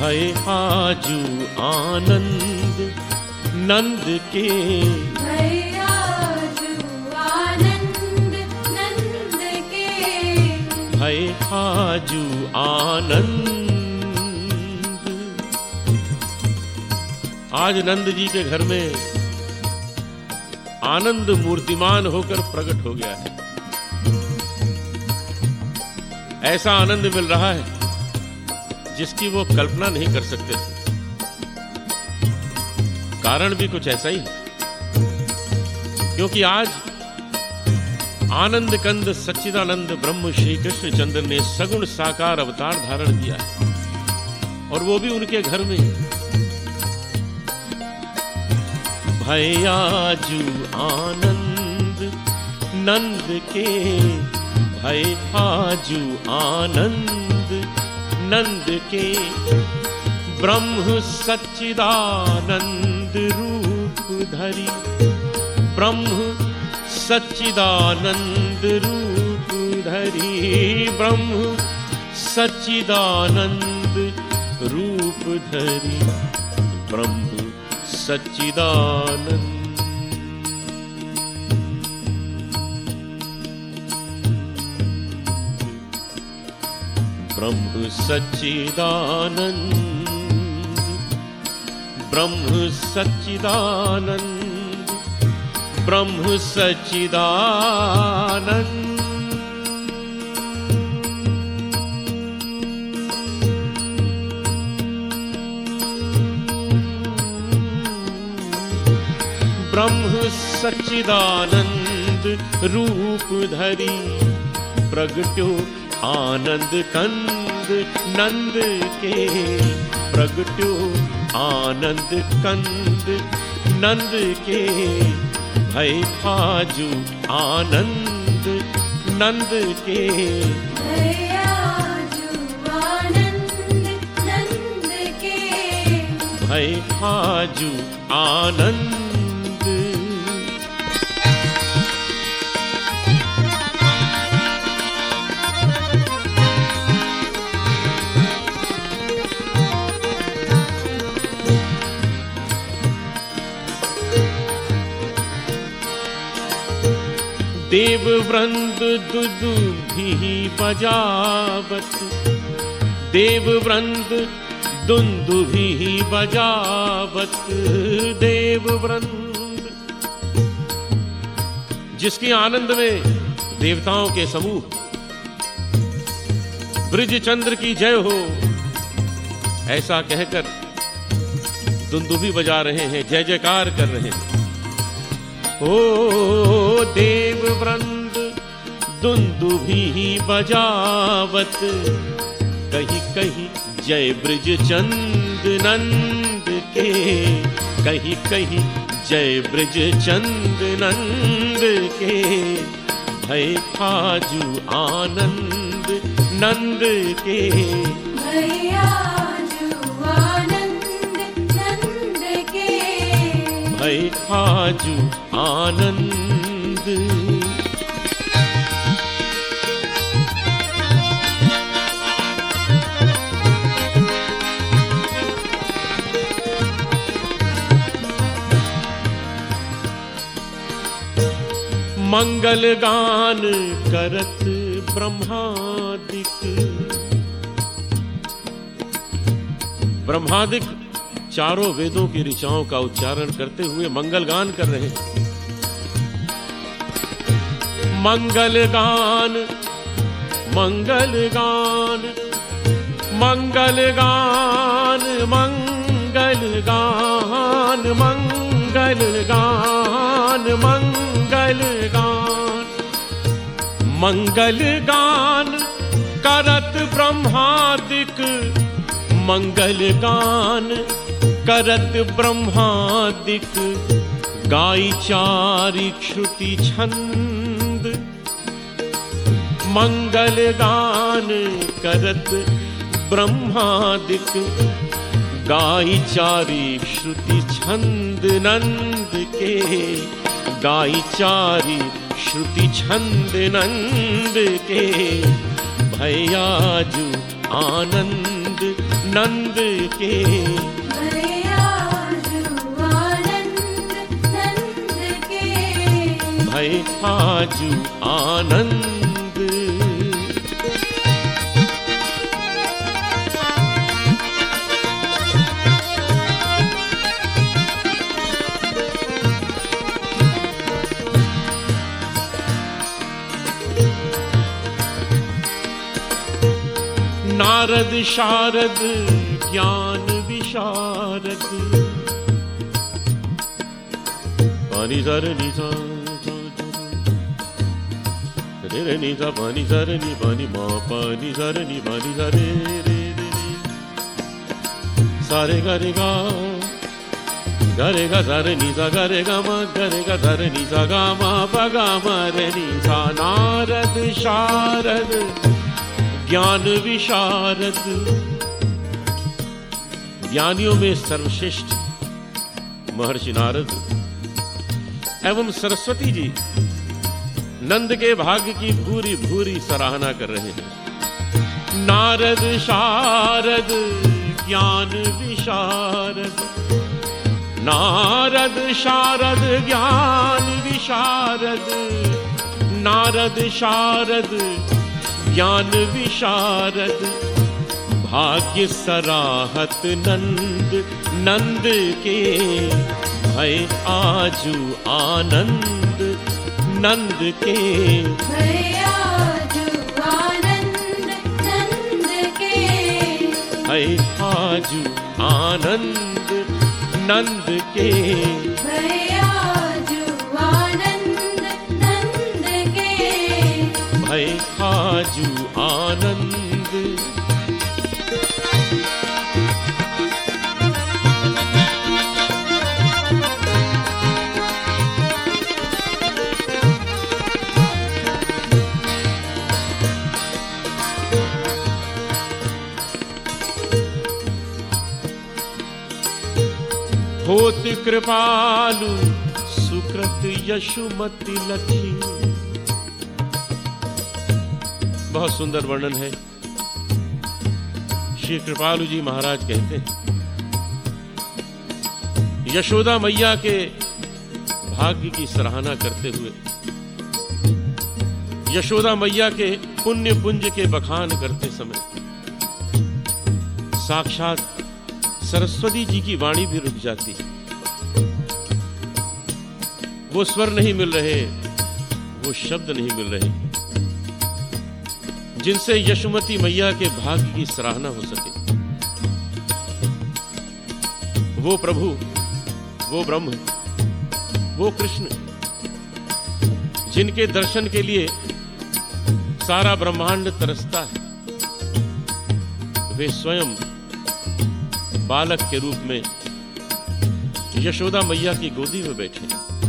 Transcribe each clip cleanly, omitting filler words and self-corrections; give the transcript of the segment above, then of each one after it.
भय आजू आनंद नंद के, भय आजू आनंद नंद के, भय आजू आनंद। आज नंद जी के घर में आनंद मूर्तिमान होकर प्रकट हो गया है। ऐसा आनंद मिल रहा है जिसकी वो कल्पना नहीं कर सकते थे। कारण भी कुछ ऐसा ही है, क्योंकि आज आनंद कंद सच्चिदानंद ब्रह्म श्री कृष्ण चंद्र ने सगुण साकार अवतार धारण किया है, और वो भी उनके घर में। भय आजू आनंद नंद के, भय आजू आनंद नंद के, ब्रह्म सच्चिदानंद रूप धरी, ब्रह्म सच्चिदानंद रूप धरी, ब्रह्म सच्चिदानंद रूप धरी, ब्रह्म सच्चिदानंद। ब्रह्म सच्चिदानंद, ब्रह्म सच्चिदानंद, ब्रह्म सच्चिदानंद। ब्रह्म सच्चिदानंद रूप धरी, प्रगट्यो आनंद कंद नंद के, प्रगट्यो आनंद कंद नंद के, भय आजू आनंद नंद के, भय आजू आनंद नंद के, भय आजू आनंद। देव वृंद दुदुभी बजावत, देव वृंद दुंदुभी बजावत, देव वृंद जिसके आनंद में देवताओं के समूह ब्रिज चंद्र की जय हो ऐसा कहकर दुंदुभी बजा रहे हैं, जय जयकार कर रहे हैं। ओ देव वृंद दुंदुभी बजावत, कहीं कहीं जय ब्रिज चंद नंद के, कहीं कहीं जय ब्रिज चंद नंद के, भय आजू आनंद नंद के, भय आजू आनंद नंद के, भय आजू आनंद। मंगल गान करत ब्रह्मादिक, ब्रह्मादिक चारों वेदों की ऋचाओं का उच्चारण करते हुए मंगल गान कर रहे हैं। मंगल गान मंगल गान मंगल गान मंगल गान मंगल गान मंगल गान, मंगल गान करत ब्रह्मादिक, मंगल गान करत ब्रह्मादिक, गाई चारि श्रुति छंद, मंगल गान करत ब्रह्मादिक, गाई चारि श्रुति छंद नंद के, गाई चारि श्रुति छंद नंद के, भय आजू आनंद नंद के भैया जुआनंद नंद के भय आजू आनंद। नारद शारद ज्ञान विशारद पानी जर निसा रे रे निसा पानी जर नि पानी मा पानी जर नि पानी जरे रे रे सारे गा रे गा सारे निसा गा रे गा मा सारे निसा गा मा पा गा मा रे निसा। नारद शारद ज्ञान विशारद ज्ञानियों में सर्वश्रेष्ठ महर्षि नारद एवं सरस्वती जी नंद के भाग्य की भूरी भूरी सराहना कर रहे हैं। नारद शारद ज्ञान विशारद नारद शारद ज्ञान विशारद नारद शारद ज्ञान विशारद भाग्य सराहत नंद नंद के भय आजू आनंद नंद के भैया जुआनंद नंद के भय आजू आनंद नंद के भैया जुआनंद नंद के भय आजू आनंद। होत कृपालु सुकृत यशुमति लखी। बहुत सुंदर वर्णन है। श्री कृपालु जी महाराज कहते हैं यशोदा मैया के भाग्य की सराहना करते हुए, यशोदा मैया के पुण्य पुंज के बखान करते समय साक्षात सरस्वती जी की वाणी भी रुक जाती है। वो स्वर नहीं मिल रहे, वो शब्द नहीं मिल रहे जिनसे यशोमती मैया के भाग्य की सराहना हो सके। वो प्रभु, वो ब्रह्म, वो कृष्ण जिनके दर्शन के लिए सारा ब्रह्मांड तरसता है, वे स्वयं बालक के रूप में यशोदा मैया की गोदी में बैठे।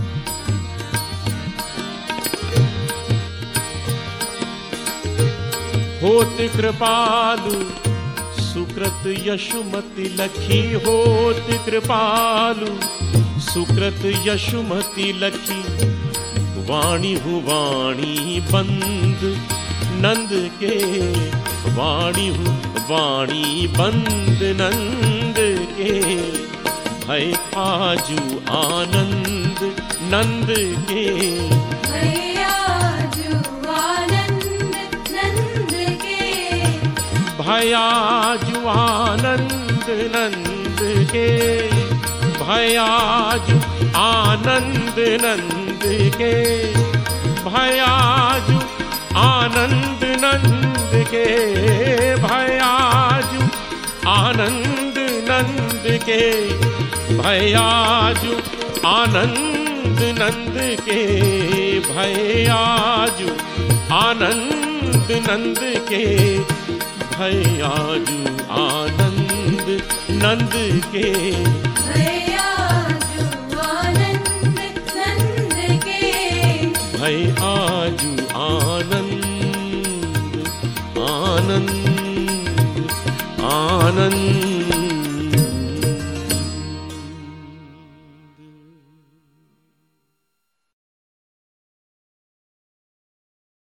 होत कृपालु सुकृत यशुमति लखी। होत कृपालु सुकृत यशुमति लखी। वाणी हूँ वाणी बंद नंद के। वाणी हूँ वाणी बंद नंद के। भय आजू आनंद नंद के। भैया जुआनंद नंद के भय आजू आनंद नंद के। भय आजू आनंद नंद के। भय आजू आनंद नंद के। भय आजू आनंद नंद के। भय आजू आनंद नंद के। भय आजू आनंद नंद के। भय आजू आनंद नंद के। भैया जुआनंद नंद के भय आजू आनंद आनंद आनंद।